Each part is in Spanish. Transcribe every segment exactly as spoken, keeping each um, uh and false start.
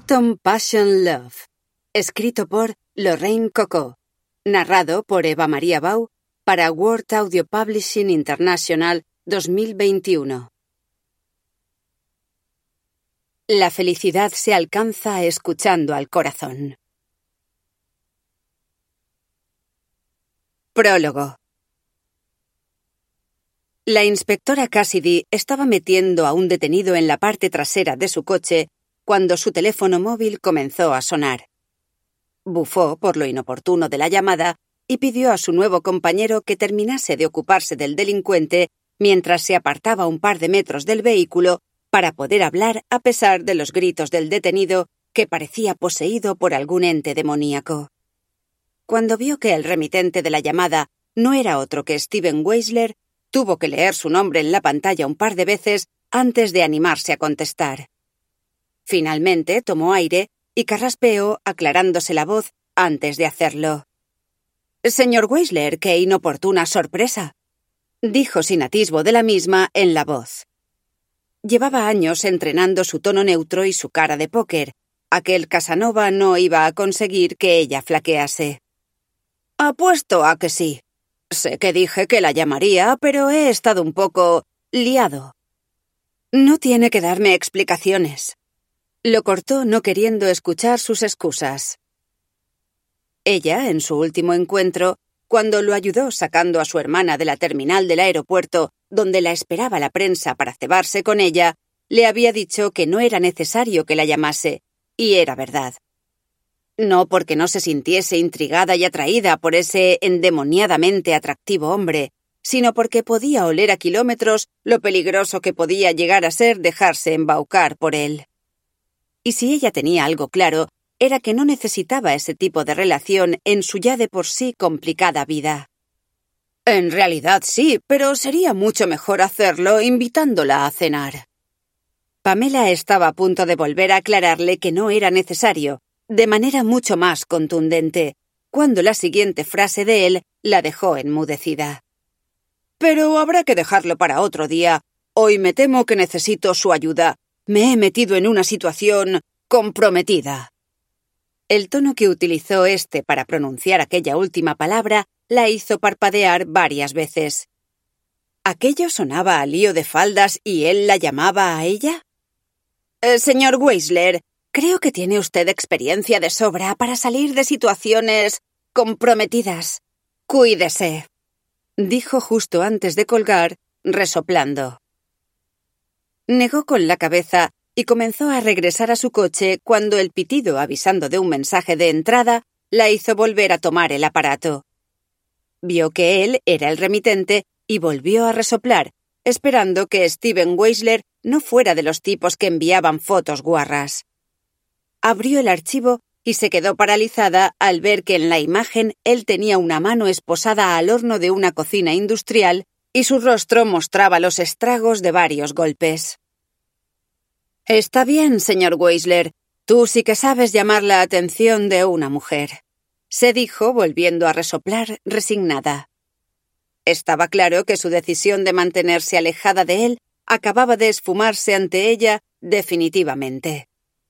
Phantom Passion Love, escrito por Lorraine Coco, narrado por Eva María Bau para World Audio Publishing International dos mil veintiuno. La felicidad se alcanza escuchando al corazón. Prólogo. La inspectora Cassidy estaba metiendo a un detenido en la parte trasera de su coche cuando su teléfono móvil comenzó a sonar. Bufó por lo inoportuno de la llamada y pidió a su nuevo compañero que terminase de ocuparse del delincuente mientras se apartaba un par de metros del vehículo para poder hablar a pesar de los gritos del detenido que parecía poseído por algún ente demoníaco. Cuando vio que el remitente de la llamada no era otro que Steven Weisler, tuvo que leer su nombre en la pantalla un par de veces antes de animarse a contestar. Finalmente tomó aire y carraspeó aclarándose la voz antes de hacerlo. «Señor Weisler, qué inoportuna sorpresa», dijo sin atisbo de la misma en la voz. Llevaba años entrenando su tono neutro y su cara de póker. Aquel Casanova no iba a conseguir que ella flaquease. «Apuesto a que sí. Sé que dije que la llamaría, pero he estado un poco liado». «No tiene que darme explicaciones». Lo cortó no queriendo escuchar sus excusas. Ella, en su último encuentro, cuando lo ayudó sacando a su hermana de la terminal del aeropuerto, donde la esperaba la prensa para cebarse con ella, le había dicho que no era necesario que la llamase, y era verdad. No porque no se sintiese intrigada y atraída por ese endemoniadamente atractivo hombre, sino porque podía oler a kilómetros lo peligroso que podía llegar a ser dejarse embaucar por él. Y si ella tenía algo claro, era que no necesitaba ese tipo de relación en su ya de por sí complicada vida. En realidad sí, pero sería mucho mejor hacerlo invitándola a cenar. Pamela estaba a punto de volver a aclararle que no era necesario, de manera mucho más contundente, cuando la siguiente frase de él la dejó enmudecida. Pero habrá que dejarlo para otro día. Hoy me temo que necesito su ayuda. Me he metido en una situación comprometida. El tono que utilizó éste para pronunciar aquella última palabra la hizo parpadear varias veces. ¿Aquello sonaba a lío de faldas y él la llamaba a ella? Eh, señor Weisler, creo que tiene usted experiencia de sobra para salir de situaciones comprometidas. Cuídese, dijo justo antes de colgar, resoplando. Negó con la cabeza y comenzó a regresar a su coche cuando el pitido avisando de un mensaje de entrada la hizo volver a tomar el aparato. Vio que él era el remitente y volvió a resoplar, esperando que Steven Weisler no fuera de los tipos que enviaban fotos guarras. Abrió el archivo y se quedó paralizada al ver que en la imagen él tenía una mano esposada al horno de una cocina industrial y su rostro mostraba los estragos de varios golpes. «Está bien, señor Weisler. Tú sí que sabes llamar la atención de una mujer», se dijo volviendo a resoplar resignada. Estaba claro que su decisión de mantenerse alejada de él acababa de esfumarse ante ella definitivamente.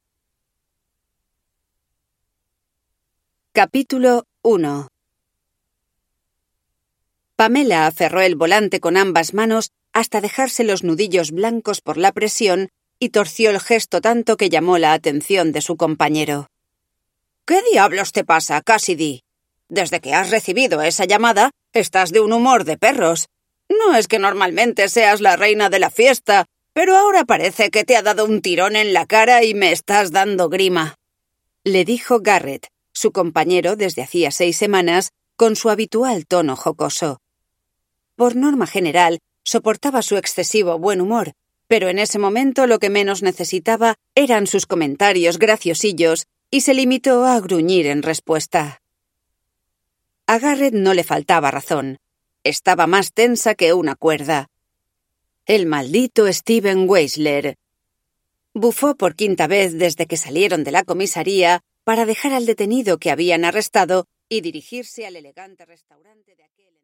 Capítulo uno. Pamela aferró el volante con ambas manos hasta dejarse los nudillos blancos por la presión y torció el gesto tanto que llamó la atención de su compañero. «¿Qué diablos te pasa, Cassidy? Desde que has recibido esa llamada, estás de un humor de perros. No es que normalmente seas la reina de la fiesta, pero ahora parece que te ha dado un tirón en la cara y me estás dando grima», le dijo Garrett, su compañero desde hacía seis semanas, con su habitual tono jocoso. Por norma general, soportaba su excesivo buen humor, pero en ese momento lo que menos necesitaba eran sus comentarios graciosillos y se limitó a gruñir en respuesta. A Garrett no le faltaba razón. Estaba más tensa que una cuerda. El maldito Steven Weisler. Bufó por quinta vez desde que salieron de la comisaría para dejar al detenido que habían arrestado y dirigirse al elegante restaurante de aquel...